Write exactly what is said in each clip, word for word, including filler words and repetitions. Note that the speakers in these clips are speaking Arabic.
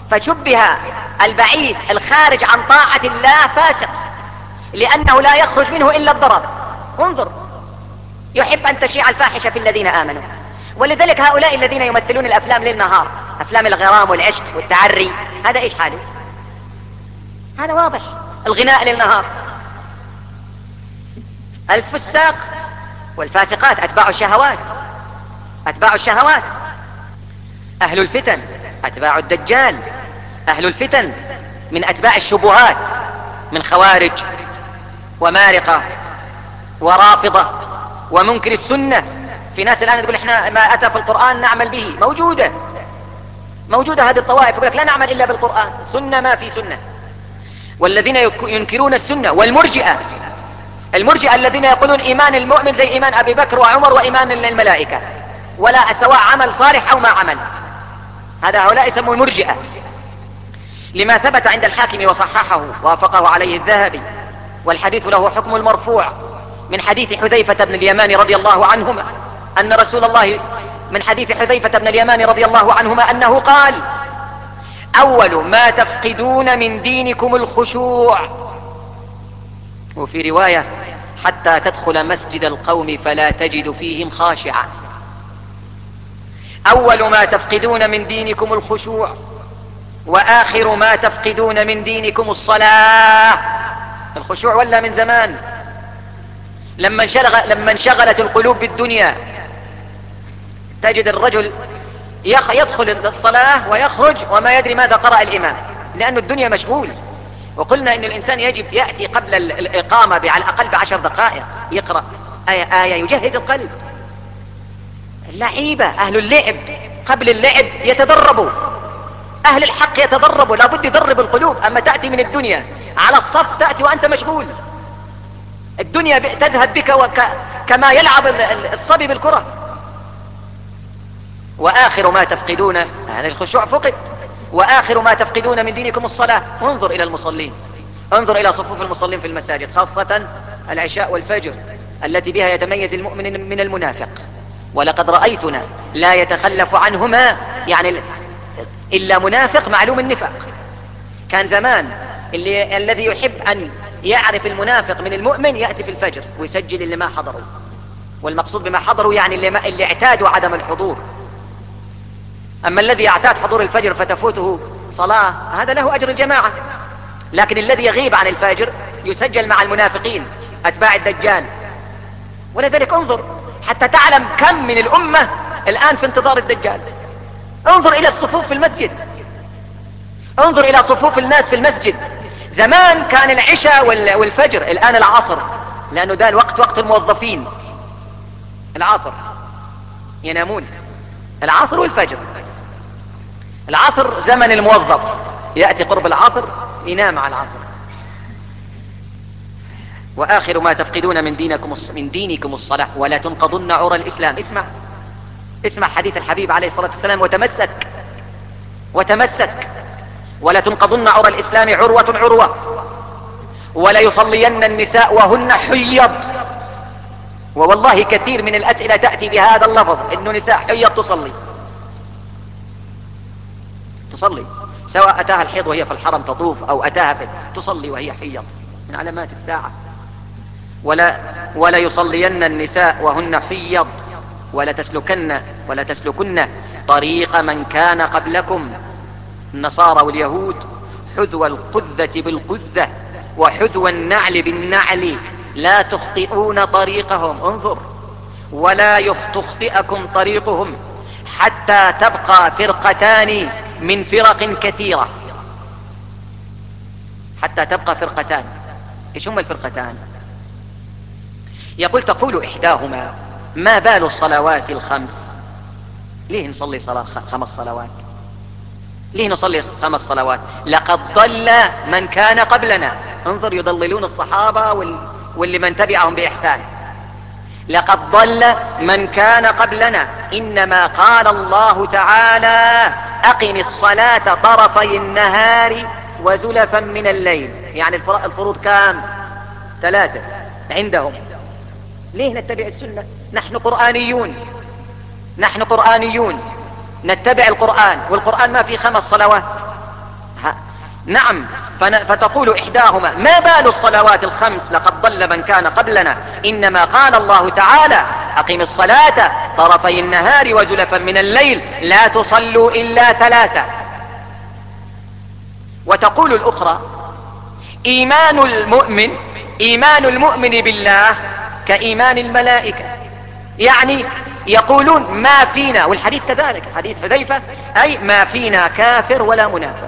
فشبه البعيد الخارج عن طاعة الله فاسق، لأنه لا يخرج منه إلا الضرر. انظر، يحب أن تشيع الفاحشة في الذين آمنوا. ولذلك هؤلاء الذين يمثلون الأفلام ليل نهار، أفلام الغرام والعشق والتعري، هذا إيش حاله؟ هذا واضح. الغناء ليل نهار. الفساق والفاسقات أتباع الشهوات، أتباع الشهوات. أهل الفتن أتباع الدجال. أهل الفتن من أتباع الشبهات، من خوارج ومارقة ورافضة ومنكر السنة. في ناس الآن تقول إحنا ما أتى في القرآن نعمل به. موجودة موجودة هذه الطوائف، يقول لك لا نعمل إلا بالقرآن، سنة ما في سنة. والذين ينكرون السنة والمرجئة، المرجئة الذين يقولون إيمان المؤمن زي إيمان أبي بكر وعمر وإيمان الملائكة، ولا سواء عمل صالح أو ما عمل. هذا هؤلاء يسمون المرجئة، لما ثبت عند الحاكم وصححه ووافقه عليه الذهبي، والحديث له حكم المرفوع، من حديث حذيفة بن اليمان رضي الله عنهما أن رسول الله من حديث حذيفة بن اليمان رضي الله عنهما أنه قال: أول ما تفقدون من دينكم الخشوع. وفي رواية: حتى تدخل مسجد القوم فلا تجد فيهم خاشعا. أول ما تفقدون من دينكم الخشوع، وآخر ما تفقدون من دينكم الصلاة. الخشوع ولا من زمان، لما انشغل لما انشغلت القلوب بالدنيا تجد الرجل يدخل الصلاة ويخرج وما يدري ماذا قرأ الإمام، لأن الدنيا مشغول. وقلنا إن الإنسان يجب يأتي قبل الإقامة على الأقل بعشر دقائق يقرأ آية آية يجهز القلب. اللعيبة أهل اللعب قبل اللعب يتدربوا، أهل الحق يتدربوا، لابد يدرب القلوب. أما تأتي من الدنيا على الصف تأتي وأنت مشغول، الدنيا تذهب بك وك... كما يلعب الصبي بالكرة. وآخر ما تفقدون، هذا الخشوع فقد. وآخر ما تفقدون من دينكم الصلاة. انظر إلى المصلين، انظر إلى صفوف المصلين في المساجد، خاصة العشاء والفجر التي بها يتميز المؤمن من المنافق. ولقد رأيتنا لا يتخلف عنهما يعني إلا منافق معلوم النفاق. كان زمان اللي الذي يحب أن يعرف المنافق من المؤمن يأتي في الفجر ويسجل اللي ما حضروا، والمقصود بما حضروا يعني اللي, ما اللي اعتادوا عدم الحضور. أما الذي يعتاد حضور الفجر فتفوته صلاة هذا له أجر الجماعة، لكن الذي يغيب عن الفجر يسجل مع المنافقين أتباع الدجال. ولذلك انظر حتى تعلم كم من الأمة الآن في انتظار الدجال. انظر إلى الصفوف في المسجد، انظر إلى صفوف الناس في المسجد. زمان كان العشاء والفجر، الآن العصر، لأنه ده الوقت وقت الموظفين. العصر ينامون، العصر والفجر. العصر زمن الموظف، يأتي قرب العصر ينام على العصر. وآخر ما تفقدون من دينكم من دينكم الصلاة ولا تنقضن عرى الإسلام. اسمع اسمع حديث الحبيب عليه الصلاة والسلام، وتمسك وتمسك ولا تنقضن عرى الإسلام عروة عروة، ولا يصلين النساء وهن حيض. ووالله كثير من الأسئلة تأتي بهذا اللفظ، إنه نساء حيض تصلي تصلي سواء أتاها الحيض وهي في الحرم تطوف أو أتاها في تصلي وهي حيض، من علامات الساعة. ولا ولا يصلين النساء وهن حيض ولا تسلكن ولا تسلكن طريق من كان قبلكم، النصارى واليهود، حذو القذة بالقذة وحذو النعل بالنعل لا تخطئون طريقهم. انظر، ولا تخطئكم طريقهم حتى تبقى فرقتان من فرق كثيرة. حتى تبقى فرقتان. ايش هم الفرقتان؟ يقول تقول إحداهما: ما بال الصلوات الخمس؟ ليه نصلي صلاة خمس صلوات؟ ليه نصلي خمس صلوات؟ لقد ضل من كان قبلنا. انظر، يضللون الصحابة واللي من تبعهم بإحسان. لقد ضل من كان قبلنا، إنما قال الله تعالى: أقم الصلاة طرفي النهار وزلفا من الليل. يعني الفروض كام؟ ثلاثة عندهم. ليه نتبع السنة؟ نحن قرآنيون، نحن قرآنيون نتبع القرآن، والقرآن ما في خمس صلوات، نعم. فتقول إحداهما: ما بال الصلوات الخمس لقد ضل من كان قبلنا، إنما قال الله تعالى: أقم الصلاة طرفي النهار وزلفا من الليل لا تصلوا إلا ثلاثة. وتقول الأخرى: إيمان المؤمن إيمان المؤمن بالله كإيمان الملائكة، يعني يقولون ما فينا، والحديث كذلك حديث حذيفة، أي ما فينا كافر ولا منافق.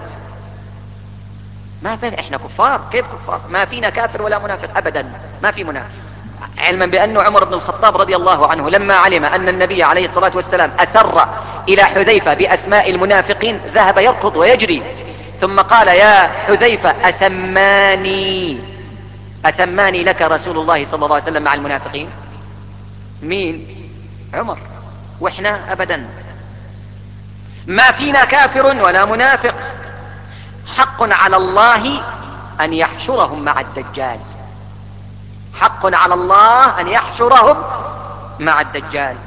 ما فينا احنا كفار، كيف كفار؟ ما فينا كافر ولا منافق ابدا، ما في منافق. علما بأن عمر بن الخطاب رضي الله عنه لما علم أن النبي عليه الصلاة والسلام أسر إلى حذيفة بأسماء المنافقين ذهب يركض ويجري، ثم قال: يا حذيفة أسماني أسماني لك رسول الله صلى الله عليه وسلم مع المنافقين؟ مين؟ عمر. واحنا ابدا ما فينا كافر ولا منافق. حق على الله ان يحشرهم مع الدجال، حق على الله ان يحشرهم مع الدجال.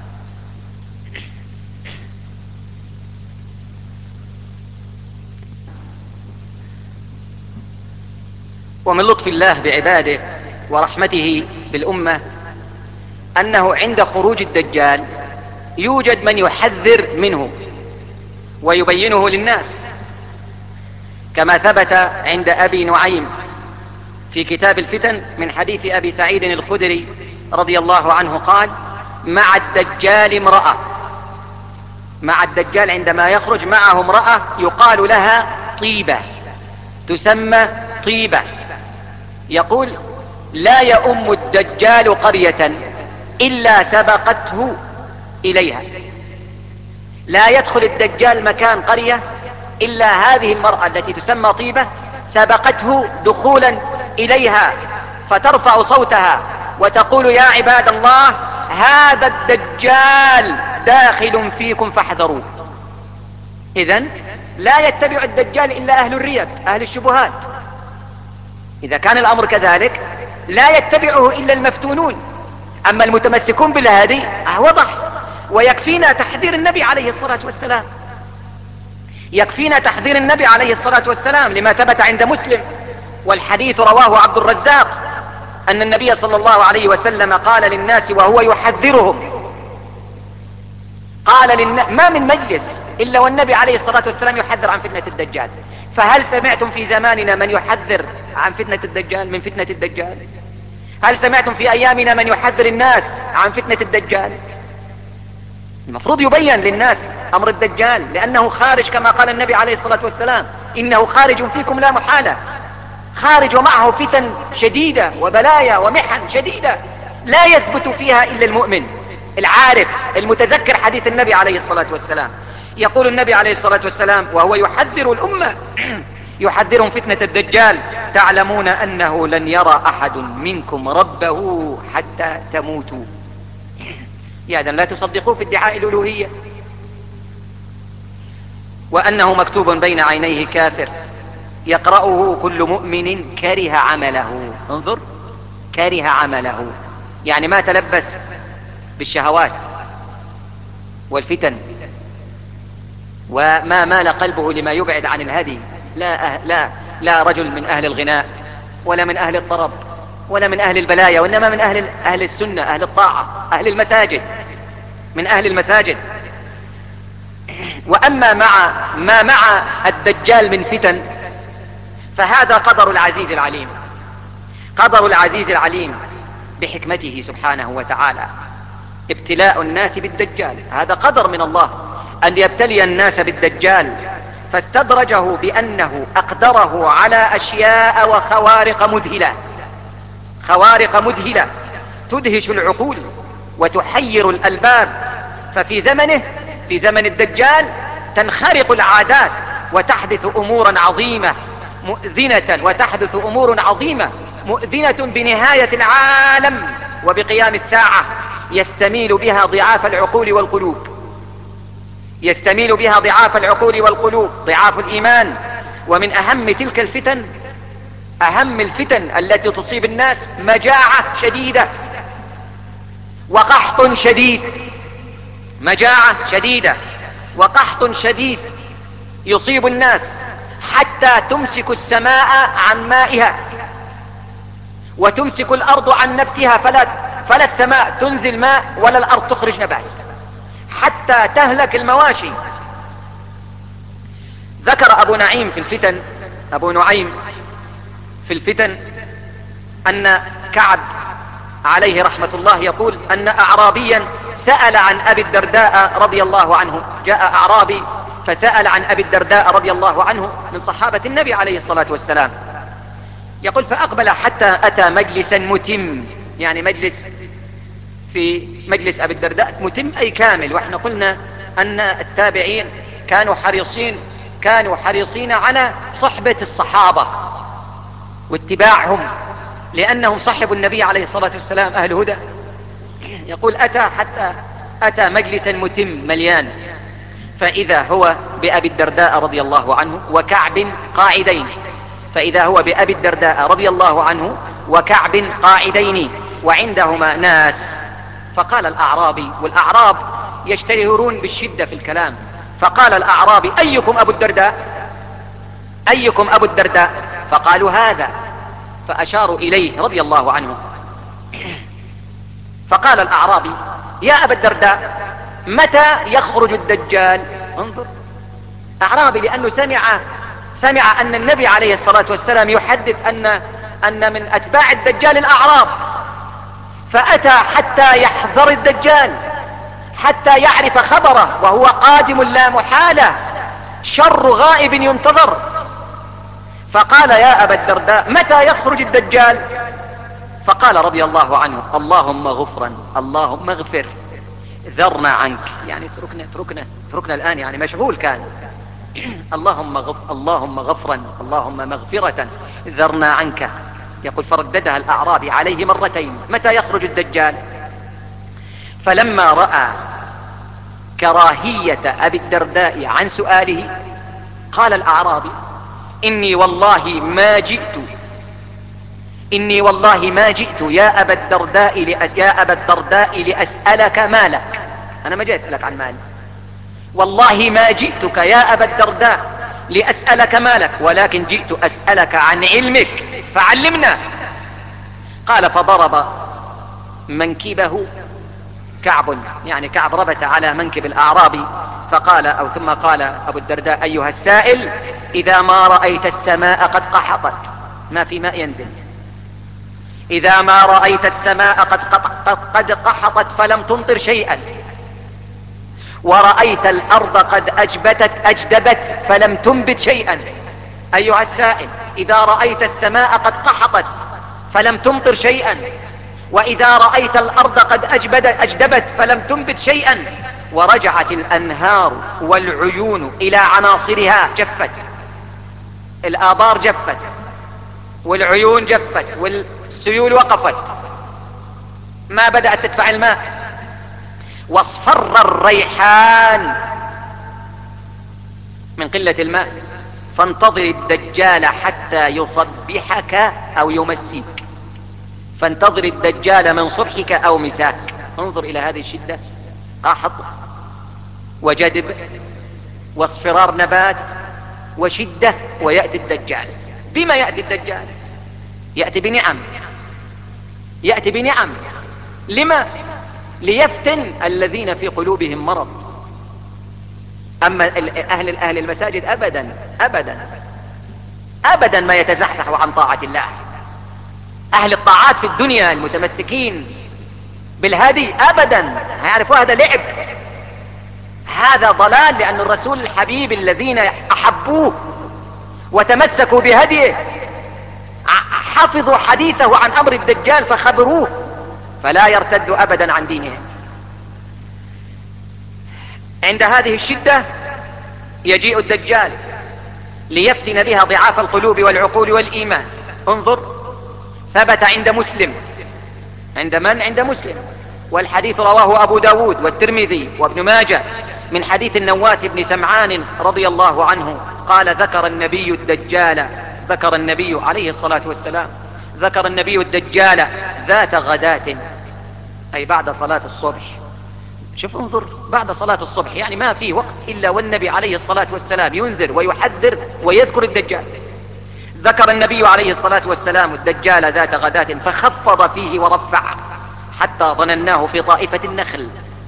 ومن لطف الله بعباده ورحمته بالأمة أنه عند خروج الدجال يوجد من يحذر منه ويبينه للناس، كما ثبت عند أبي نعيم في كتاب الفتن من حديث أبي سعيد الخدري رضي الله عنه قال: مع الدجال امرأة، مع الدجال عندما يخرج معه امرأة يقال لها طيبة، تسمى طيبة. يقول: لا يؤم الدجال قرية إلا سبقته إليها، لا يدخل الدجال مكان قرية إلا هذه المرأة التي تسمى طيبة سبقته دخولا إليها، فترفع صوتها وتقول: يا عباد الله هذا الدجال داخل فيكم فاحذروا. إذن لا يتبع الدجال إلا أهل الريب، أهل الشبهات. إذا كان الأمر كذلك لا يتبعه إلا المفتونون، أما المتمسكون بالهادي وضح. ويكفينا تحذير النبي عليه الصلاة والسلام، يكفينا تحذير النبي عليه الصلاة والسلام لما ثبت عند مسلم، والحديث رواه عبد الرزاق، أن النبي صلى الله عليه وسلم قال للناس وهو يحذرهم، قال للناس: ما من مجلس إلا والنبي عليه الصلاة والسلام يحذر عن فتنة الدجال، فهل سمعتم في زماننا من يحذر عن فتنة الدجال، من فتنة الدجال؟ هل سمعتم في أيامنا من يحذر الناس عن فتنة الدجال؟ المفروض يبين للناس أمر الدجال، لأنه خارج كما قال النبي عليه الصلاة والسلام: إنه خارج فيكم لا محالة. خارج ومعه فتن شديدة وبلايا ومحن شديدة لا يثبت فيها إلا المؤمن العارف المتذكر حديث النبي عليه الصلاة والسلام. يقول النبي عليه الصلاة والسلام وهو يحذر الأمة يحذرهم فتنة الدجال: تعلمون أنه لن يرى أحد منكم ربه حتى تموتوا. يعني لا تصدقوا في ادعاء الألوهية، وأنه مكتوب بين عينيه كافر يقرأه كل مؤمن كره عمله. انظر، كره عمله، يعني ما تلبس بالشهوات والفتن وما مال قلبه لما يبعد عن الهدي. لا, أه لا, لا رجل من أهل الغناء ولا من أهل الطرب ولا من أهل البلايا، وإنما من أهل, أهل السنة، أهل الطاعة، أهل المساجد، من أهل المساجد. وأما مع ما مع الدجال من فتن فهذا قدر العزيز العليم، قدر العزيز العليم بحكمته سبحانه وتعالى، ابتلاء الناس بالدجال. هذا قدر من الله أن يبتلي الناس بالدجال، فاستدرجه بأنه أقدره على أشياء وخوارق مذهلة، خوارق مذهلة تدهش العقول وتحير الألباب. ففي زمنه، في زمن الدجال، تنخرق العادات وتحدث أمورا عظيمة مؤذنة، وتحدث أمور عظيمة مؤذنة بنهاية العالم وبقيام الساعة، يستميل بها ضعاف العقول والقلوب، يستميل بها ضعاف العقول والقلوب، ضعاف الإيمان. ومن أهم تلك الفتن، أهم الفتن التي تصيب الناس، مجاعة شديدة وقحط شديد، مجاعة شديدة وقحط شديد يصيب الناس، حتى تمسك السماء عن مائها وتمسك الارض عن نبتها، فلا, فلا السماء تنزل ماء ولا الارض تخرج نبات، حتى تهلك المواشي. ذكر ابو نعيم في الفتن ابو نعيم في الفتن ان كعب عليه رحمة الله يقول ان اعرابيا سأل عن ابي الدرداء رضي الله عنه. جاء اعرابي فسأل عن ابي الدرداء رضي الله عنه من صحابة النبي عليه الصلاة والسلام. يقول فاقبل حتى اتى مجلسا متم، يعني مجلس في مجلس ابي الدرداء متم اي كامل. واحنا قلنا ان التابعين كانوا حريصين كانوا حريصين على صحبة الصحابة واتباعهم، لانهم صحبوا النبي عليه الصلاة والسلام اهل هدى. يقول اتى حتى اتى مجلسا متم مليان، فاذا هو بابي الدرداء رضي الله عنه وكعب قاعدين فاذا هو بابي الدرداء رضي الله عنه وكعب قاعدين وعندهما ناس. فقال الاعرابي، والاعراب يشتهرون بالشدة في الكلام، فقال الاعرابي ايكم ابو الدرداء ايكم ابو الدرداء فقالوا هذا، فاشاروا اليه رضي الله عنه. فقال الاعرابي يا ابا الدرداء متى يخرج الدجال؟ انظر، اعرابي لانه سمع سمع ان النبي عليه الصلاة والسلام يحدث ان ان من اتباع الدجال الاعراب، فاتى حتى يحذر الدجال، حتى يعرف خبره، وهو قادم لا محالة، شر غائب ينتظر. فقال يا ابا الدرداء متى يخرج الدجال؟ فقال رضي الله عنه اللهم غفرا اللهم اغفر ذرنا عنك، يعني اتركنا اتركنا اتركنا الان، يعني مشغول كان. اللهم غف اللهم غفرا اللهم مغفرة ذرنا عنك. يقول فرددها الاعرابي عليه مرتين متى يخرج الدجال؟ فلما رأى كراهية ابي الدرداء عن سؤاله قال الاعرابي اني والله ما جئت إني والله ما جئت يا أبا الدرداء لأس... يا أبا الدرداء لأسألك مالك، أنا ما جاي أسألك عن مالي، والله ما جئتك يا أبا الدرداء لأسألك مالك، ولكن جئت أسألك عن علمك فعلمنا. قال فضرب منكبه كعب، يعني كعب ربت على منكب الأعرابي، فقال أو ثم قال أبو الدرداء أيها السائل إذا ما رأيت السماء قد قحطت، ما في ماء ينزل، إذا ما رأيت السماء قد, قد, قد قحطت فلم تمطر شيئا، ورأيت الأرض قد أجبتت أجدبت فلم تنبت شيئا. أيها السائل إذا رأيت السماء قد قحطت فلم تمطر شيئا، وإذا رأيت الأرض قد أجبدت أجدبت فلم تنبت شيئا، ورجعت الأنهار والعيون إلى عناصرها، جفت الآبار جفت والعيون جفت والسيول وقفت، ما بدأت تدفع الماء، واصفر الريحان من قلة الماء، فانتظر الدجال حتى يصبحك أو يمسيك، فانتظر الدجال من صبحك أو مساك. انظر إلى هذه الشدة، قحط وجدب واصفرار نبات وشدة، ويأتي الدجال. بما يأتي الدجال؟ يأتي بنعم، يأتي بنعم. لما؟ ليفتن الذين في قلوبهم مرض. أما أهل الأهل المساجد أبدا أبدا أبدا ما يتزحزح عن طاعة الله. أهل الطاعات في الدنيا المتمسكين بالهدي أبدا هيعرفوا هذا لعب، هذا ضلال، لأن الرسول الحبيب الذين أحبوه وتمسكوا بهديه حفظوا حديثه عن أمر الدجال فخبروه، فلا يرتد أبدا عن دينهم. عند هذه الشدة يجيء الدجال ليفتن بها ضعاف القلوب والعقول والإيمان. انظر، ثبت عند مسلم، عند من؟ عند مسلم، والحديث رواه أبو داود والترمذي وابن ماجه من حديث النواس بن سمعان رضي الله عنه قال ذكر النبي الدجال ذكر النبي عليه الصلاة والسلام ذكر النبي الدجال ذات غداة، أي بعد صلاة الصبح، شوف انظر بعد صلاة الصبح، يعني ما في وقت إلا والنبي عليه الصلاة والسلام ينذر ويحذر ويذكر الدجال. ذكر النبي عليه الصلاة والسلام الدجال ذات غداة فخفض فيه ورفع حتى ظنناه في طائفة النخل.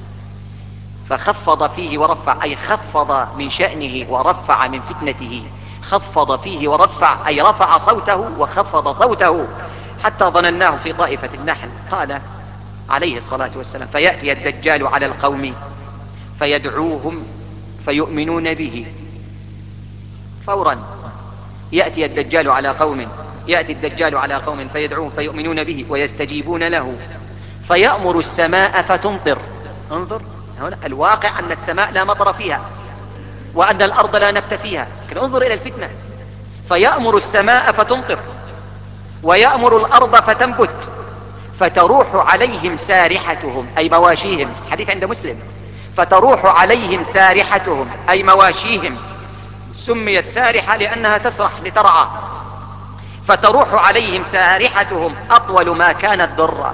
فخفض فيه ورفع أي خفض من شأنه ورفع من فتنته. خفض فيه ورفع أي رفع صوته وخفض صوته حتى ظنناه في طائفة النحل. قال عليه الصلاة والسلام: فيأتي الدجال على القوم فيدعوهم فيؤمنون به. فورا يأتي الدجال على قوم يأتي الدجال على قوم فيدعوهم فيؤمنون به ويستجيبون له، فيأمر السماء فتمطر. انظر هنا الواقع أن السماء لا مطر فيها وأن الأرض لا نبت فيها، لكن انظر إلى الفتنة. فيأمر السماء فتمطر ويأمر الأرض فتنبت فتروح عليهم سارحتهم أي مواشيهم، حديث عند مسلم. فتروح عليهم سارحتهم أي مواشيهم، سميت سارحة لأنها تسرح لترعى. فتروح عليهم سارحتهم أطول ما كانت ضرا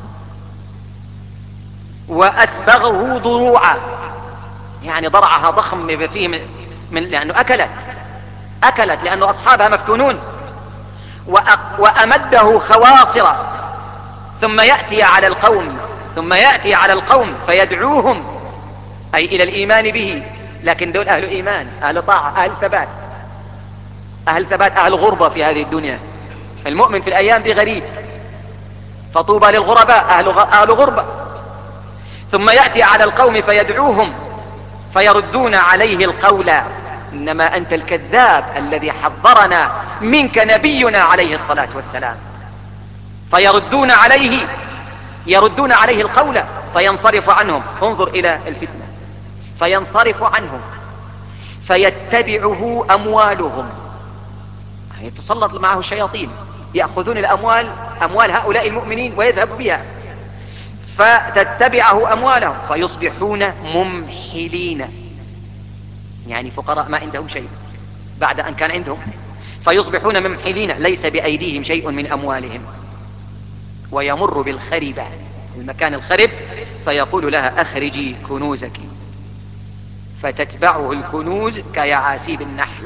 وأسبغه ضروعا، يعني ضرعها ضخم فيه من, من لأنه أكلت أكلت لأنه أصحابها مفتونون. وأمده خواصر. ثم يأتي على القوم ثم يأتي على القوم فيدعوهم أي إلى الإيمان به، لكن دول أهل إيمان، أهل طاعة، أهل ثبات، أهل ثبات أهل غربة في هذه الدنيا. المؤمن في الأيام دي غريب، فطوبى للغرباء أهل, أهل غربة. ثم يأتي على القوم فيدعوهم فيردون عليه القول: إنما أنت الكذاب الذي حذرنا منك نبينا عليه الصلاة والسلام. فيردون عليه يردون عليه القول فينصرف عنهم. انظر إلى الفتنة. فينصرف عنهم فيتبعه أموالهم، يتسلط معه الشياطين يأخذون الأموال أموال هؤلاء المؤمنين ويذهب بها، فتتبعه أموالهم فيصبحون ممحلين، يعني فقراء ما عندهم شيء بعد أن كان عندهم. فيصبحون ممحلين ليس بأيديهم شيء من أموالهم. ويمر بالخربة، المكان الخرب، فيقول لها: أخرجي كنوزك. فتتبعه الكنوز كيعاسيب النحل.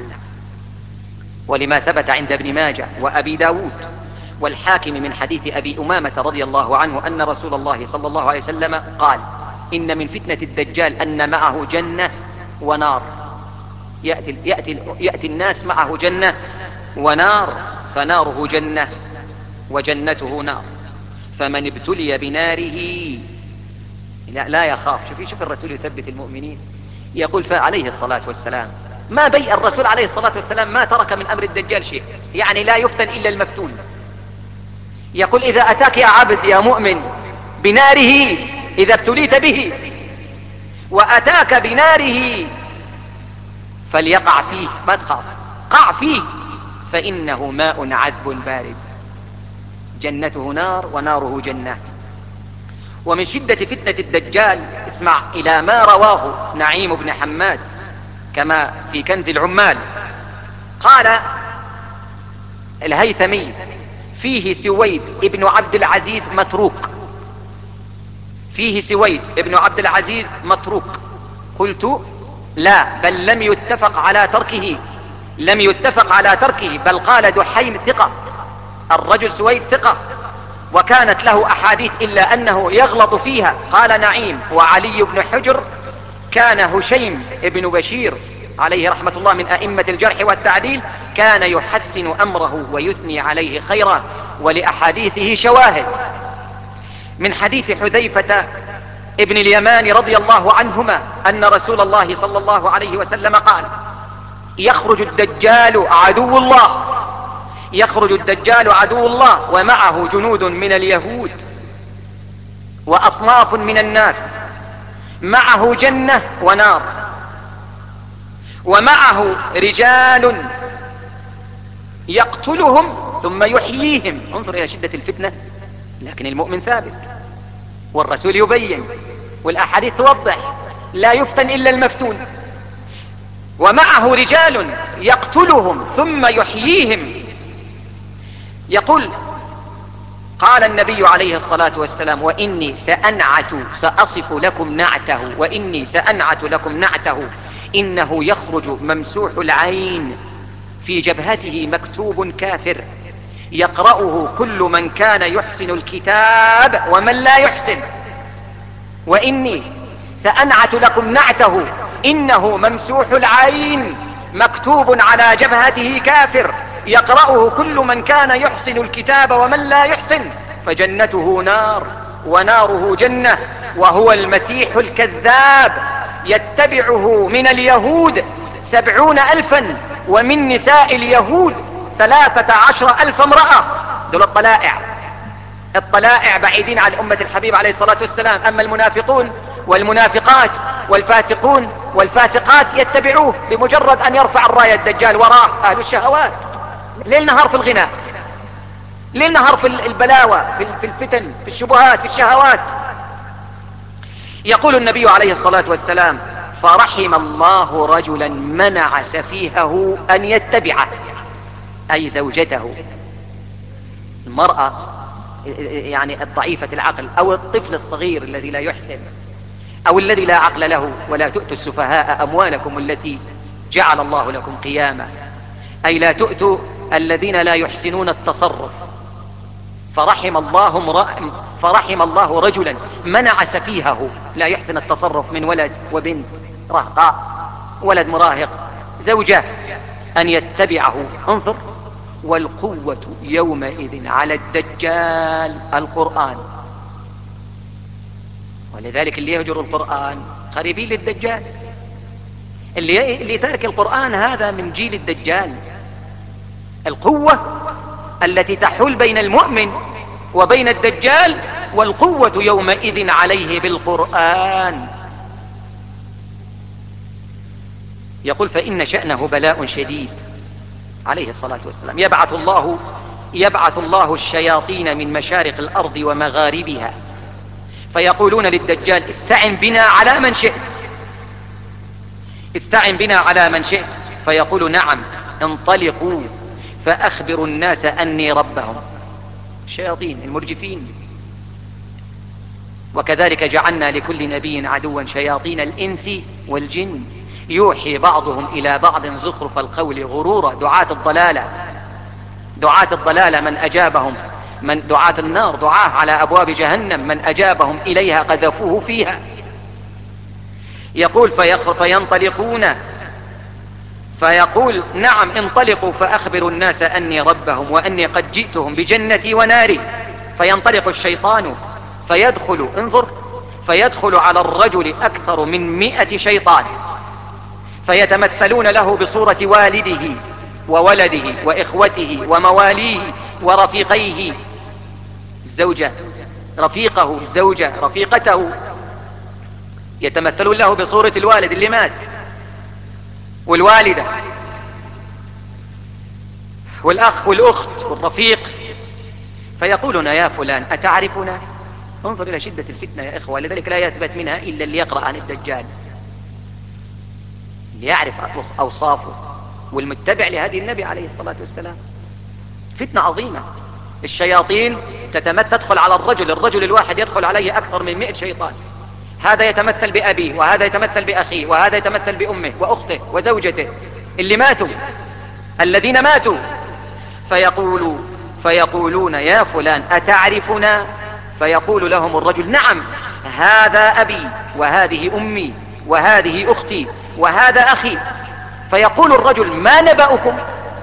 ولما ثبت عند ابن ماجه وأبي داود والحاكم من حديث أبي أمامة رضي الله عنه أن رسول الله صلى الله عليه وسلم قال: إن من فتنة الدجال أن معه جنة ونار. يأتي, يأتي, يأتي الناس معه جنة ونار، فناره جنة وجنته نار، فمن ابتلي بناره لا, لا يخاف. شوف شوف الرسول يثبت المؤمنين، يقول فعليه الصلاة والسلام ما بيء الرسول عليه الصلاة والسلام ما ترك من أمر الدجال شيء، يعني لا يفتن إلا المفتون. يقول: إذا أتاك يا عبد يا مؤمن بناره إذا ابتليت به وأتاك بناره فليقع فيه، ما تخاف، قع فيه فإنه ماء عذب بارد، جنته نار وناره جنة. ومن شدة فتنة الدجال اسمع إلى ما رواه نعيم بن حماد كما في كنز العمال. قال الهيثمي: فيه سويد ابن عبد العزيز متروك، فيه سويد ابن عبد العزيز متروك. قلت: لا، بل لم يتفق على تركه، لم يتفق على تركه، بل قال دحيم ثقة، الرجل سويد ثقة، وكانت له أحاديث إلا أنه يغلط فيها. قال نعيم: وعلي بن حجر كان هشيم ابن بشير عليه رحمة الله من أئمة الجرح والتعديل، كان يحسن أمره ويثني عليه خيرا، ولأحاديثه شواهد من حديث حذيفة ابن اليمان رضي الله عنهما أن رسول الله صلى الله عليه وسلم قال: يخرج الدجال عدو الله يخرج الدجال عدو الله ومعه جنود من اليهود وأصناف من الناس، معه جنة ونار، ومعه رجال يقتلهم ثم يحييهم. انظر إلى شدة الفتنة، لكن المؤمن ثابت والرسول يبين والأحاديث توضح: لا يفتن إلا المفتون. ومعه رجال يقتلهم ثم يحييهم. يقول قال النبي عليه الصلاة والسلام: وإني سأنعت سأصف لكم نعته وإني سأنعت لكم نعته إنه يخرج ممسوح العين في جبهته مكتوب كافر يقرأه كل من كان يحسن الكتاب ومن لا يحسن. وإني سأنعت لكم نعته إنه ممسوح العين مكتوب على جبهته كافر يقرأه كل من كان يحسن الكتاب ومن لا يحسن، فجنته نار وناره جنة، وهو المسيح الكذاب. يتبعه من اليهود سبعون ألفا ومن نساء اليهود ثلاثة عشر ألف امرأة. دول الطلائع، الطلائع بعيدين عن أمة الحبيب عليه الصلاة والسلام. أما المنافقون والمنافقات والفاسقون والفاسقات يتبعوه بمجرد أن يرفع الراية الدجال وراه أهل الشهوات، ليل نهار في الغناء، ليل نهار في البلاوة، في الفتن، في الشبهات، في الشهوات. يقول النبي عليه الصلاة والسلام: فرحم الله رجلا منع سفيهه أن يتبعه، أي زوجته، المرأة يعني الضعيفة العقل أو الطفل الصغير الذي لا يحسن أو الذي لا عقل له. ولا تؤتوا السفهاء أموالكم التي جعل الله لكم قياما، أي لا تؤتوا الذين لا يحسنون التصرف. فرحم الله امرأ فرحم الله رجلا منع سفيهه لا يحسن التصرف من ولد وبنت رهقاء، ولد مراهق، زوجة، أن يتبعه. انظر: والقوة يومئذ على الدجال القرآن. ولذلك اللي يهجر القرآن قريبين للدجال، اللي, اللي ترك القرآن هذا من جيل الدجال. القوة التي تحول بين المؤمن وبين الدجال، والقوة يومئذ عليه بالقرآن. يقول: فإن شأنه بلاء شديد عليه الصلاة والسلام. يبعث الله يبعث الله الشياطين من مشارق الأرض ومغاربها فيقولون للدجال: استعن بنا على من شئت، استعن بنا على من شئت. فيقول: نعم، انطلقوا فأخبروا الناس أني ربهم. الشياطين المرجفين. وكذلك جعلنا لكل نبي عدوا شياطين الإنس والجن يوحي بعضهم إلى بعض زخرف القول غرورا. دعاة الضلالة، دعاة الضلالة من أجابهم، من دعاة النار، دعاه على أبواب جهنم، من أجابهم إليها قذفوه فيها. يقول: فينطلقون فيقول: نعم، انطلقوا فأخبروا الناس أني ربهم وأني قد جئتهم بجنتي وناري. فينطلق الشيطان فيدخل، انظر، فيدخل على الرجل أكثر من مئة شيطان فيتمثلون له بصورة والده وولده وإخوته ومواليه ورفيقيه، الزوجة، رفيقه، الزوجة، رفيقته، يتمثلون له بصورة الوالد اللي مات والوالدة والأخ والأخت والرفيق. فيقولون: يا فلان أتعرفنا؟ انظر إلى شدة الفتنة يا إخوة. لذلك لا يثبت منها إلا اللي يقرأ عن الدجال، اللي يعرف أوصافه والمتبع لهذه النبي عليه الصلاة والسلام. فتنة عظيمة. الشياطين تدخل على الرجل، الرجل الواحد يدخل عليه أكثر من مئة شيطان. هذا يتمثل بأبيه، وهذا يتمثل بأخيه، وهذا يتمثل بأمه وأخته وزوجته اللي ماتوا، الذين ماتوا. فيقول فيقولون: يا فلان أتعرفنا؟ فيقول لهم الرجل: نعم، هذا أبي وهذه أمي وهذه أختي وهذا أخي. فيقول الرجل: ما نبأكم؟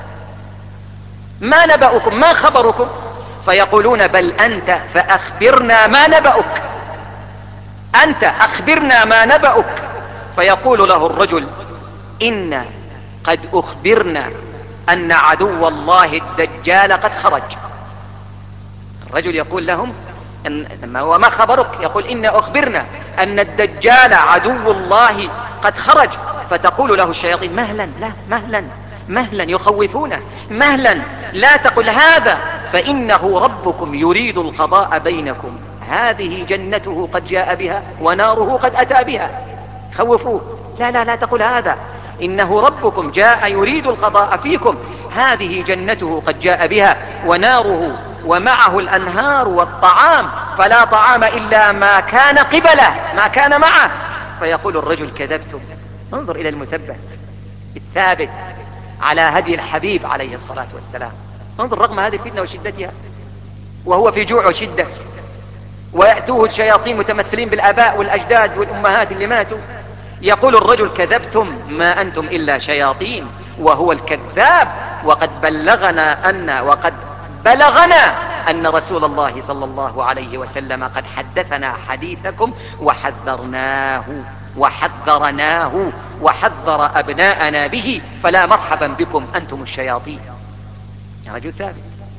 ما نبأكم؟ ما خبركم؟ فيقولون: بل أنت فأخبرنا ما نبأك، أنت أخبرنا ما نبأك. فيقول له الرجل: إن قد أخبرنا أن عدو الله الدجال قد خرج. الرجل يقول لهم: وما خبرك؟ يقول: إن أخبرنا أن الدجال عدو الله قد خرج. فتقول له الشياطين: مهلا، لا مهلا مهلا، يخوفونه، مهلا، لا تقل هذا، فإنه ربكم يريد القضاء بينكم، هذه جنته قد جاء بها وناره قد أتى بها. خوفوه: لا لا لا تقل هذا، إنه ربكم جاء يريد القضاء فيكم، هذه جنته قد جاء بها وناره ومعه الأنهار والطعام، فلا طعام إلا ما كان قبله، ما كان معه، فيقول الرجل كذبتم. انظر إلى المثبت الثابت على هدي الحبيب عليه الصلاة والسلام. انظر رغم هذه الفتنة وشدتها وهو في جوع وشدة، ويأتوه الشياطين متمثلين بالآباء والأجداد والأمهات اللي ماتوا، يقول الرجل كذبتم ما أنتم إلا شياطين، وهو الكذاب. وقد بلغنا أن وقد بلغنا أن رسول الله صلى الله عليه وسلم قد حدثنا حديثكم وحذرناه وحذرناه وحذر أبناءنا به، فلا مرحبا بكم أنتم الشياطين. يا رجل ثابت،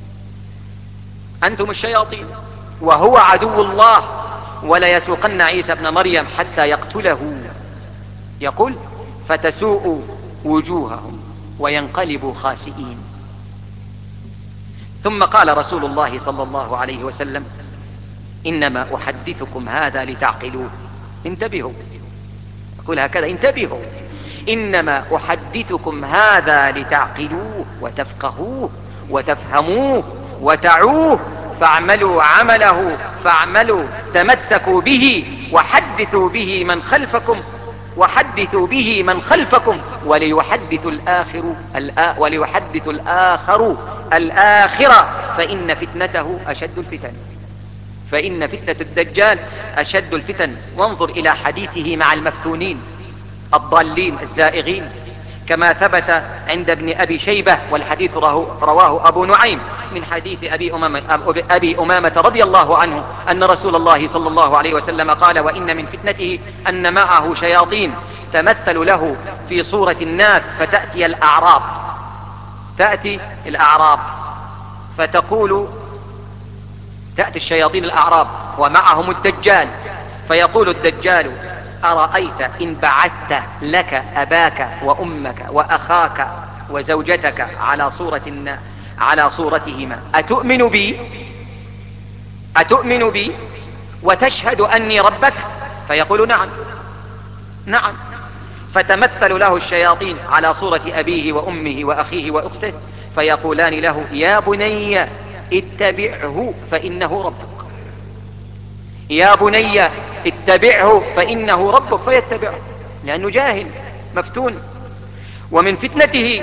أنتم الشياطين وهو عدو الله، وليسوقن عيسى ابن مريم حتى يقتله. يقول فتسوء وجوههم وينقلبوا خاسئين. ثم قال رسول الله صلى الله عليه وسلم إنما أحدثكم هذا لتعقلوه. انتبهوا، يقول هكذا انتبهوا، إنما أحدثكم هذا لتعقلوه وتفقهوه وتفهموه وتعوه، فاعملوا عمله فاعملوا تمسكوا به وحدثوا به من خلفكم وحدثوا به من خلفكم وليحدث الآخر وليحدث الآخر الآخرة، فإن فتنته أشد الفتن فإن فتنة الدجال أشد الفتن. وانظر إلى حديثه مع المفتونين الضالين الزائغين، كما ثبت عند ابن أبي شيبة، والحديث رواه أبو نعيم من حديث أبي أمامة, أبي أمامة رضي الله عنه أن رسول الله صلى الله عليه وسلم قال وإن من فتنته أن معه شياطين تمثل له في صورة الناس، فتأتي الأعراب تأتي الأعراب فتقول تأتي الشياطين الأعراب ومعهم الدجال، فيقول الدجال أرأيت إن بعثت لك أباك وأمك وأخاك وزوجتك على صورة على صورتهما أتؤمن بي أتؤمن بي وتشهد أني ربك؟ فيقول نعم نعم. فتمثل له الشياطين على صورة أبيه وأمه وأخيه وأخته، فيقولان له يا بني اتبعه فإنه ربك، يا بني اتبعه فإنه ربك، فيتبعه لأنه جاهل مفتون. ومن فتنته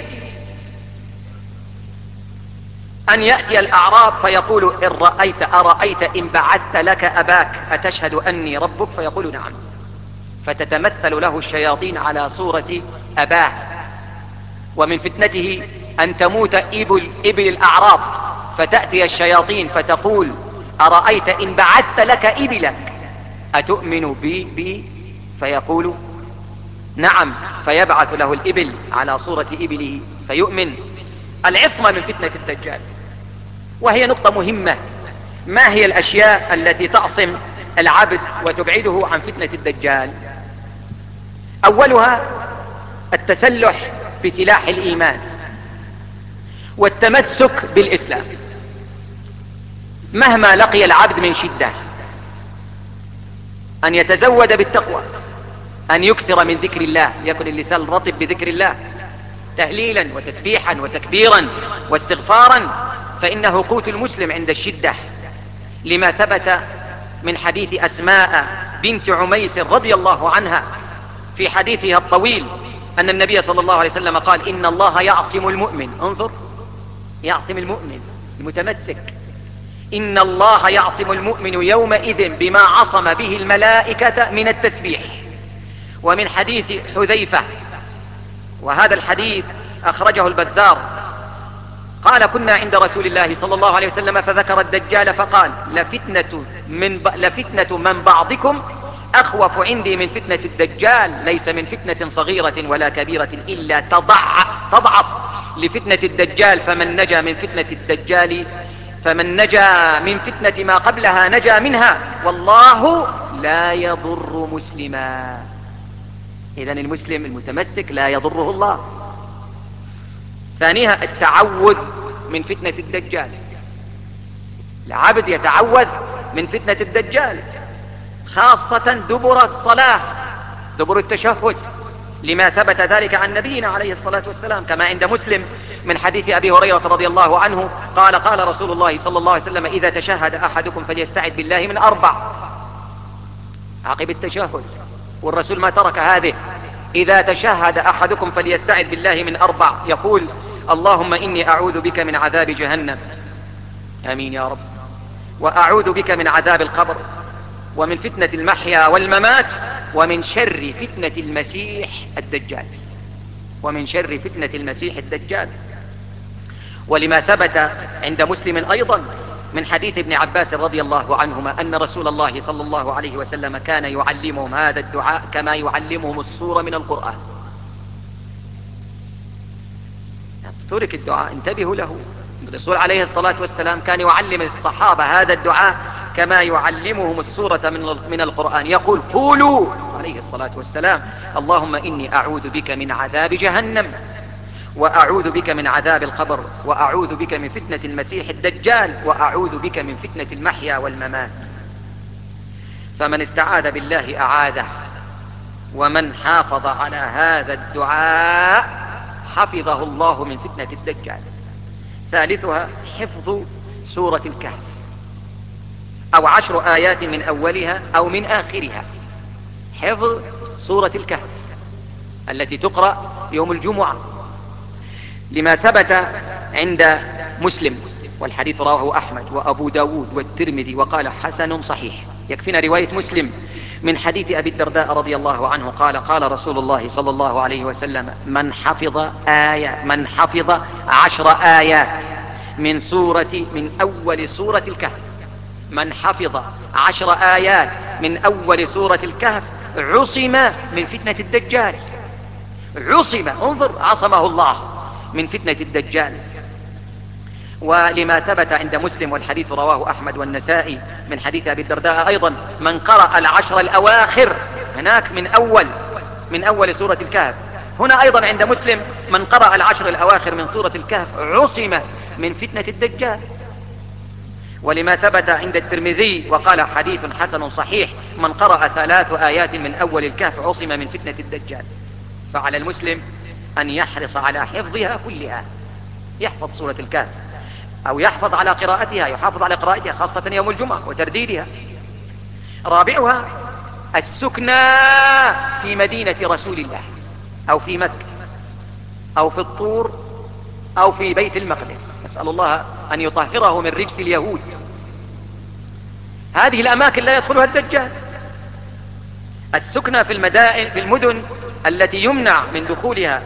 أن يأتي الأعراب فيقول إن رأيت أرأيت إن بعثت لك أباك أتشهد أني ربك؟ فيقول نعم. فتتمثل له الشياطين على صورة أباه. ومن فتنته أن تموت إبل, إبل الأعراب، فتأتي الشياطين فتقول أرأيت إن بعثت لك إبلك أتؤمن بي بي فيقول نعم، فيبعث له الإبل على صورة إبله فيؤمن. العصمة من فتنة الدجال، وهي نقطة مهمة. ما هي الأشياء التي تعصم العبد وتبعده عن فتنة الدجال؟ أولها التسلح بسلاح الإيمان والتمسك بالإسلام. مهما لقي العبد من شدة أن يتزود بالتقوى، أن يكثر من ذكر الله، يكن اللسان رطب بذكر الله تهليلا وتسبيحا وتكبيرا واستغفارا، فإنه قوت المسلم عند الشدة، لما ثبت من حديث أسماء بنت عميس رضي الله عنها في حديثها الطويل أن النبي صلى الله عليه وسلم قال إن الله يعصم المؤمن، انظر، يعصم المؤمن المتمسك، إن الله يعصم المؤمن يومئذ بما عصم به الملائكة من التسبيح. ومن حديث حذيفة، وهذا الحديث أخرجه البزار، قال كنا عند رسول الله صلى الله عليه وسلم فذكر الدجال فقال لفتنة من, ب... لفتنة من بعضكم أخوف عندي من فتنة الدجال، ليس من فتنة صغيرة ولا كبيرة إلا تضعف, تضعف لفتنة الدجال، فمن نجا من فتنة الدجال فمن نجا من فتنة ما قبلها نجا منها، والله لا يضر مسلما. إذن المسلم المتمسك لا يضره الله. ثانيها التعوذ من فتنة الدجال، العبد يتعوذ من فتنة الدجال، خاصة دبر الصلاة، دبر التشهد، لما ثبت ذلك عن نبينا عليه الصلاة والسلام، كما عند مسلم من حديث أبي هريرة رضي الله عنه قال قال رسول الله صلى الله عليه وسلم: إذا تشهد أحدكم فليستعذ بالله من أربع، عقب التشهد، والرسول ما ترك هذه: إذا تشهد أحدكم فليستعذ بالله من أربع، يقول: اللهم إني أعوذ بك من عذاب جهنم، آمين يا رب، وأعوذ بك من عذاب القبر، ومن فتنة المحيا والممات، ومن شر فتنة المسيح الدجال، ومن شر فتنة المسيح الدجال. ولما ثبت عند مسلم أيضا من حديث ابن عباس رضي الله عنهما أن رسول الله صلى الله عليه وسلم كان يعلمهم هذا الدعاء كما يعلمهم السورة من القرآن. ترك الدعاء، انتبهوا له. الرسول عليه الصلاة والسلام كان يعلم الصحابة هذا الدعاء كما يعلمهم السورة من القرآن. يقول: قولوا عليه الصلاة والسلام: اللهم إني أعوذ بك من عذاب جهنم، وأعوذ بك من عذاب القبر، وأعوذ بك من فتنة المسيح الدجال، وأعوذ بك من فتنة المحيا والممات. فمن استعاذ بالله أعاذه، ومن حافظ على هذا الدعاء حفظه الله من فتنة الدجال. ثالثها حفظ سورة الكهف، أو عشر آيات من أولها أو من آخرها. حفظ سورة الكهف التي تقرأ يوم الجمعة، لما ثبت عند مسلم، والحديث رواه أحمد وأبو داود والترمذي وقال حسن صحيح. يكفينا رواية مسلم من حديث أبي الدرداء رضي الله عنه قال: قال رسول الله صلى الله عليه وسلم: من حفظ آية من حفظ عشر آيات من سورة من أول سورة الكهف، من حفظ عشر آيات من أول سورة الكهف عصم من فتنة الدجال. عصم، انظر، عصمه الله من فتنة الدجال. ولما ثبت عند مسلم، والحديث رواه أحمد والنسائي من حديث أبي الدرداء أيضا: من قرأ العشر الأواخر، هناك من أول من أول سورة الكهف، هنا أيضا عند مسلم: من قرأ العشر الأواخر من سورة الكهف عصم من فتنة الدجال. ولما ثبت عند الترمذي وقال حديث حسن صحيح: من قرأ ثلاث آيات من أول الكهف عصم من فتنة الدجال. فعلى المسلم أن يحرص على حفظها كلها، يحفظ سورة الكهف، أو يحفظ على قراءتها، يحافظ على قراءتها خاصة يوم الجمعة وترديدها. رابعها السكنى في مدينة رسول الله، أو في مكة، أو في الطور، أو في بيت المقدس، نسأل الله أن يطهره من رجس اليهود. هذه الأماكن لا يدخلها الدجال. السكنى في المدائن في المدن التي يمنع من دخولها.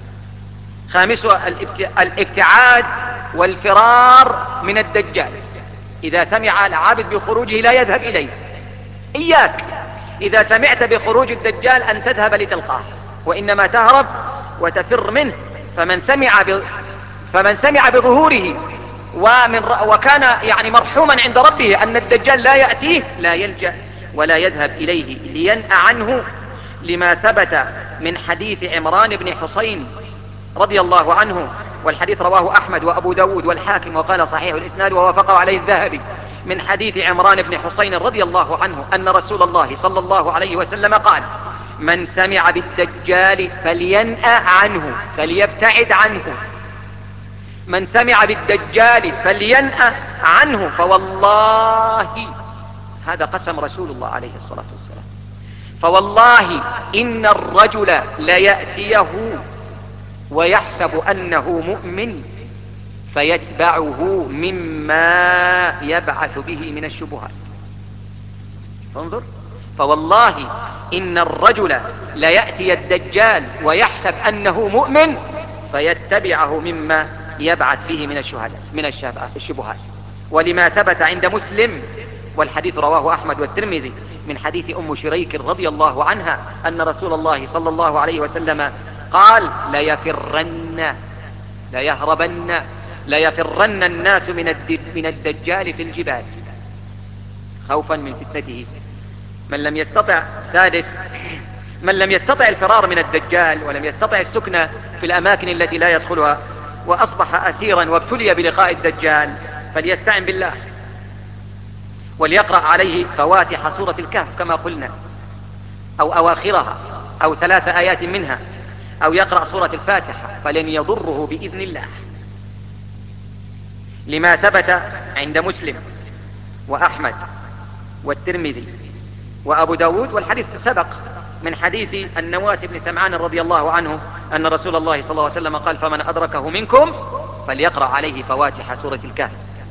خامسها الابتعاد والفرار من الدجال. إذا سمع العابد بخروجه لا يذهب إليه. إياك إذا سمعت بخروج الدجال أن تذهب لتلقاه، وإنما تهرب وتفر منه. فمن سمع ب... فمن سمع بظهوره ومن ر... وكان يعني مرحوما عند ربه أن الدجال لا يأتيه، لا يلجأ ولا يذهب إليه لينأى عنه، لما ثبت من حديث عمران بن حسين رضي الله عنه، والحديث رواه أحمد وأبو داود والحاكم وقال صحيح الإسناد ووافقه عليه الذهبي، من حديث عمران بن حسين رضي الله عنه أن رسول الله صلى الله عليه وسلم قال: من سمع بالدجال فلينأى عنه، فليبتعد عنه. من سمع بالدجال فلينأى عنه، فوالله، هذا قسم رسول الله عليه الصلاة والسلام، فوالله إن الرجل ليأتيه ويحسب أنه مؤمن فيتبعه مما يبعث به من الشبهات. انظر، فوالله إن الرجل ليأتي الدجال ويحسب أنه مؤمن فيتبعه مما يبعث به من الشهداء من الشبهات. ولما ثبت عند مسلم، والحديث رواه أحمد والترمذي من حديث أم شريك رضي الله عنها أن رسول الله صلى الله عليه وسلم قال: ليفرن ليهربن ليفرن الناس من من الدجال في الجبال خوفا من فتنته. من لم يستطع سادس من لم يستطع الفرار من الدجال ولم يستطع السكنة في الأماكن التي لا يدخلها وأصبح أسيرا وابتلي بلقاء الدجال، فليستعن بالله وليقرأ عليه فواتح سورة الكهف كما قلنا، أو أواخرها، أو ثلاث آيات منها أو يقرأ سورة الفاتحة فلن يضره بإذن الله، لما ثبت عند مسلم وأحمد والترمذي وأبو داود، والحديث سبق، من حديث النواس بن سمعان رضي الله عنه أن رسول الله صلى الله عليه وسلم قال: فمن أدركه منكم فليقرأ عليه فواتح سورة الكهف.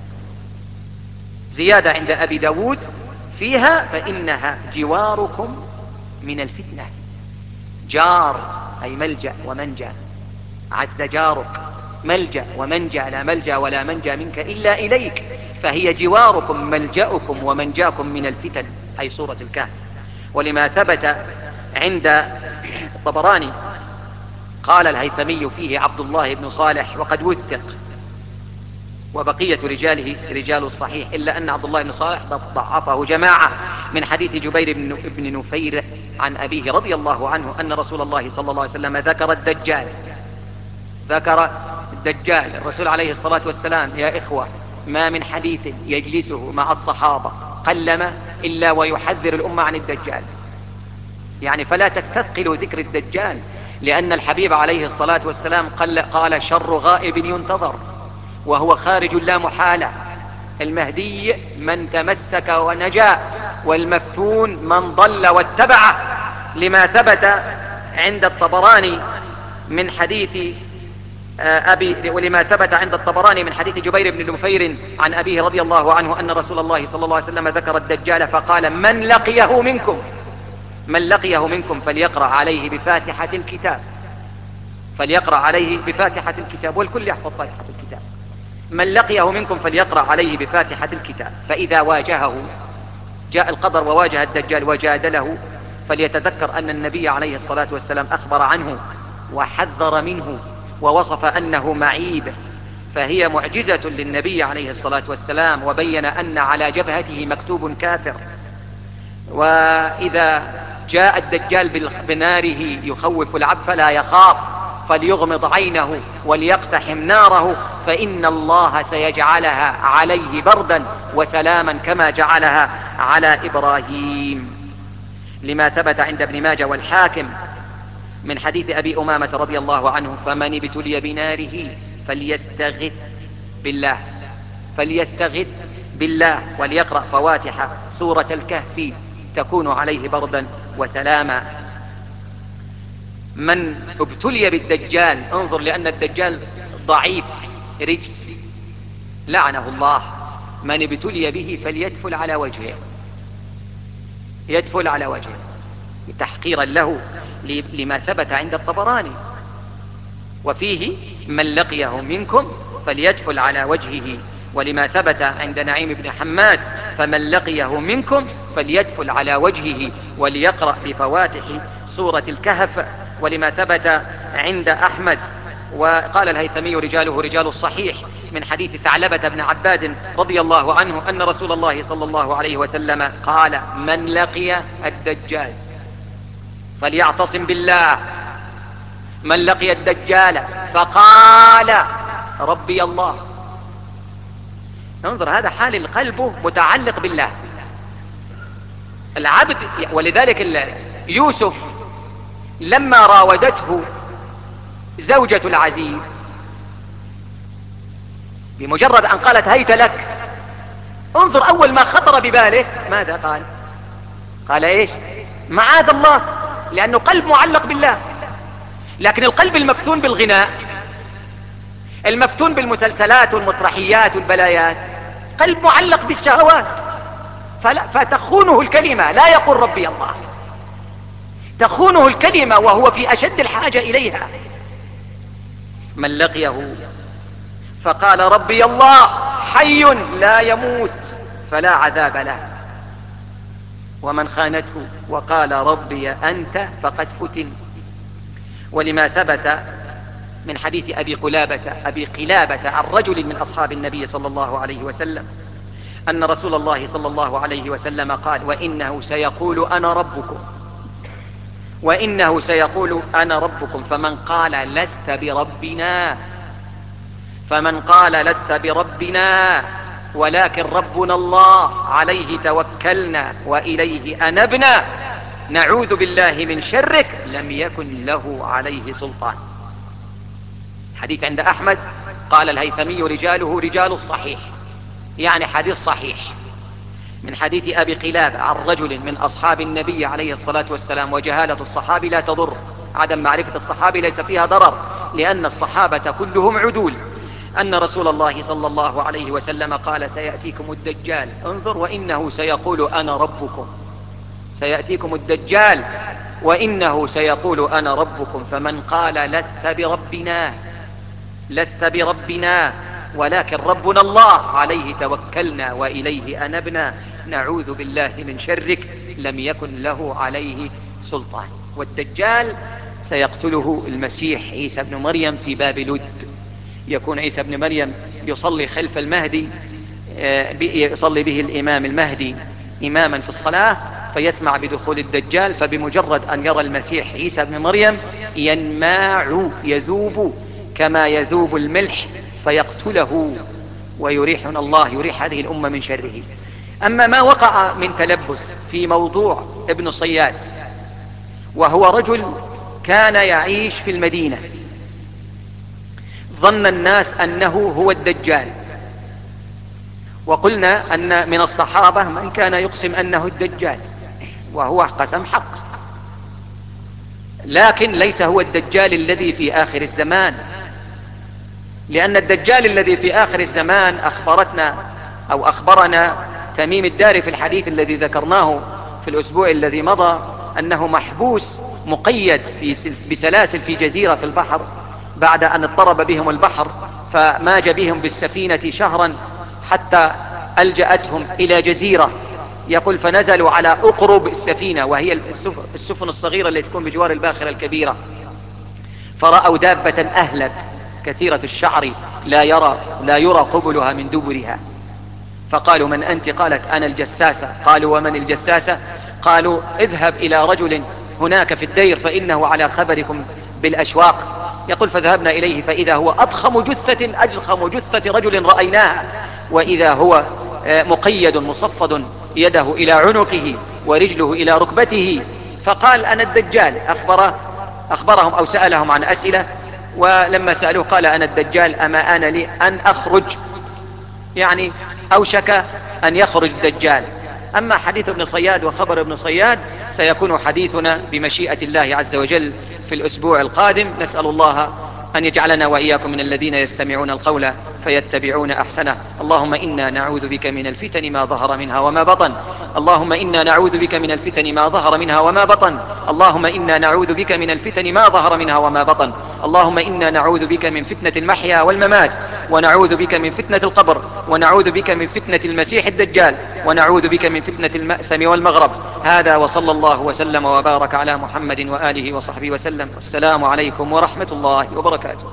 زيادة عند أبي داود فيها: فإنها جواركم من الفتنة. جار أي ملجأ ومنجا، عز جارك، ملجأ ومنجا، لا ملجأ ولا منجا منك إلا إليك، فهي جواركم ملجأكم ومنجاكم من الفتن، أي سورة الكهف. ولما ثبت عند الطبراني قال الهيثمي فيه عبد الله بن صالح وقد وثق، وبقية رجاله رجال الصحيح، إلا أن عبد الله بن صالح ضعفه جماعة، من حديث جبير بن نفير عن أبيه رضي الله عنه أن رسول الله صلى الله عليه وسلم ذكر الدجال ذكر الدجال الرسول عليه الصلاة والسلام يا إخوة ما من حديث يجلسه مع الصحابة قلما إلا ويحذر الأمة عن الدجال، يعني فلا تستثقلوا ذكر الدجال، لأن الحبيب عليه الصلاة والسلام قال, قال شر غائب ينتظر وهو خارج لا محالة. المهدي من تمسك ونجا، والمفتون من ضل واتبعه، لما ثبت عند الطبراني من حديث أبي ولما ثبت عند الطبراني من حديث جبير بن نفير عن أبيه رضي الله عنه أن رسول الله صلى الله عليه وسلم ذكر الدجال فقال: من لقيه منكم من لقيه منكم فليقرأ عليه بفاتحة الكتاب فليقرأ عليه بفاتحة الكتاب والكل يحفظ فاتحة الكتاب. من لقيه منكم فليقرأ عليه بفاتحة الكتاب، فإذا واجهه جاء القدر وواجه الدجال وجادله فليتذكر أن النبي عليه الصلاة والسلام أخبر عنه وحذر منه ووصف أنه معيب، فهي معجزة للنبي عليه الصلاة والسلام، وبين أن على جبهته مكتوب كافر. وإذا جاء الدجال بناره يخوف العبد فلا يخاف، فليغمض عينه وليقتحم ناره، فإن الله سيجعلها عليه بردا وسلاما كما جعلها على إبراهيم، لما ثبت عند ابن ماجه والحاكم من حديث أبي أمامة رضي الله عنه: فمن ابتلي بناره فليستغث بالله فليستغث بالله وليقرأ فواتح سورة الكهف تكون عليه بردا وسلاما. من ابتلي بالدجال، انظر، لأن الدجال ضعيف رجس لعنه الله، من ابتلي به فليدفل على وجهه يدفل على وجهه تحقيرا له، لما ثبت عند الطبراني. وفيه: من لقيه منكم فليدفل على وجهه، ولما ثبت عند نعيم بن حماد: فمن لقيه منكم فليدفل على وجهه وليقرأ بفواتح سورة الكهف، ولما ثبت عند أحمد. وقال الهيثمي رجاله رجال الصحيح من حديث ثعلبة بن عباد رضي الله عنه أن رسول الله صلى الله عليه وسلم قال: من لقي الدجال فليعتصم بالله، من لقي الدجال فقال ربي الله. انظر، هذا حال القلب متعلق بالله العبد. ولذلك يوسف لما راودته زوجة العزيز بمجرد أن قالت هيت لك، انظر أول ما خطر بباله ماذا قال؟ قال إيش؟ معاذ الله، لأنه قلب معلق بالله. لكن القلب المفتون بالغناء، المفتون بالمسلسلات والمسرحيات والبلايات، قلب معلق بالشهوات، فلا فتخونه الكلمة، لا يقول ربي الله، تخونه الكلمة وهو في أشد الحاجة إليها. من لقيه فقال ربي الله حي لا يموت فلا عذاب له، ومن خانته وقال ربي أنت فقد فتن. ولما ثبت من حديث أبي قلابة أبي قلابة عن رجل من أصحاب النبي صلى الله عليه وسلم أن رسول الله صلى الله عليه وسلم قال: وإنه سيقول أنا ربكم وإنه سيقول أنا ربكم فمن قال لست بربنا فمن قال لست بربنا ولكن ربنا الله عليه توكلنا وإليه أنبنا نعوذ بالله من شرك لم يكن له عليه سلطان. حديث عند أحمد قال الهيثمي رجاله رجال الصحيح، يعني حديث صحيح، من حديث أبي قلابة عن رجل من أصحاب النبي عليه الصلاة والسلام. وجهالة الصحابي لا تضر، عدم معرفة الصحابي ليس فيها ضرر، لأن الصحابة كلهم عدول. أن رسول الله صلى الله عليه وسلم قال سيأتيكم الدجال، انظر، وإنه سيقول أنا ربكم. سيأتيكم الدجال وإنه سيقول أنا ربكم، فمن قال لست بربنا لست بربنا ولكن ربنا الله عليه توكلنا وإليه أنبنا نعوذ بالله من شرك لم يكن له عليه سلطان. والدجال سيقتله المسيح عيسى بن مريم في باب لد. يكون عيسى بن مريم يصلي خلف المهدي، يصلي به الإمام المهدي إماما في الصلاة، فيسمع بدخول الدجال، فبمجرد أن يرى المسيح عيسى بن مريم ينماع يذوب كما يذوب الملح فيقتله ويريحنا الله، يريح هذه الأمة من شره. أما ما وقع من تلبس في موضوع ابن صياد، وهو رجل كان يعيش في المدينة، ظن الناس أنه هو الدجال، وقلنا أن من الصحابة من كان يقسم أنه الدجال، وهو قسم حق، لكن ليس هو الدجال الذي في آخر الزمان. لأن الدجال الذي في آخر الزمان أخبرتنا أو أخبرنا تميم الداري في الحديث الذي ذكرناه في الأسبوع الذي مضى، أنه محبوس مقيد في بسلاسل في جزيرة في البحر، بعد أن اضطرب بهم البحر فماج بهم بالسفينة شهرا حتى ألجأتهم إلى جزيرة. يقول فنزلوا على أقرب السفينة، وهي السفن الصغيرة التي تكون بجوار الباخرة الكبيرة، فرأوا دابة أهلب كثيرة الشعر لا يرى لا يرى قبلها من دبرها، فقالوا من أنت؟ قالت أنا الجساسة. قالوا ومن الجساسة؟ قالوا اذهب إلى رجل هناك في الدير فإنه على خبركم بالأشواق. يقول فذهبنا إليه فإذا هو أضخم جثة أجخم جثة رجل رأيناها، وإذا هو مقيد مصفد يده إلى عنقه ورجله إلى ركبته. فقال أنا الدجال. أخبر أخبرهم أو سألهم عن أسئلة، ولما سألوه قال أنا الدجال، أما أنا لي أن أخرج، يعني أوشك أن يخرج الدجال. أما حديث ابن صياد وخبر ابن صياد سيكون حديثنا بمشيئة الله عز وجل في الأسبوع القادم. نسأل الله أن يجعلنا وإياكم من الذين يستمعون القول فيتبعون أحسنه. اللهم إنا نعوذ بك من الفتن ما ظهر منها وما بطن اللهم إنا نعوذ بك من الفتن ما ظهر منها وما بطن اللهم إنا نعوذ بك من الفتن ما ظهر منها وما بطن اللهم إنا نعوذ بك من فتنة المحيا والممات، ونعوذ بك من فتنة القبر، ونعوذ بك من فتنة المسيح الدجال، ونعوذ بك من فتنة المأثم والمغرب. هذا وصلى الله وسلم وبارك على محمد وآله وصحبه وسلم. والسلام عليكم ورحمة الله وبركاته.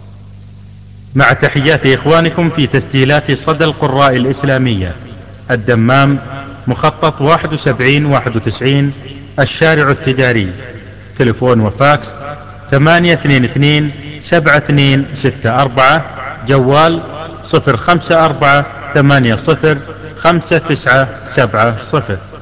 مع تحيات إخوانكم في تسجيلات صدى القراء الإسلامية، الدمام، مخطط واحد وسبعين واحد وتسعين الشارع التجاري. تلفون وفاكس ثمانية اثنين اثنين سبعة اثنين ستة أربعة، جوال صفر خمسة أربعة ثمانية صفر خمسة تسعة سبعة صفر.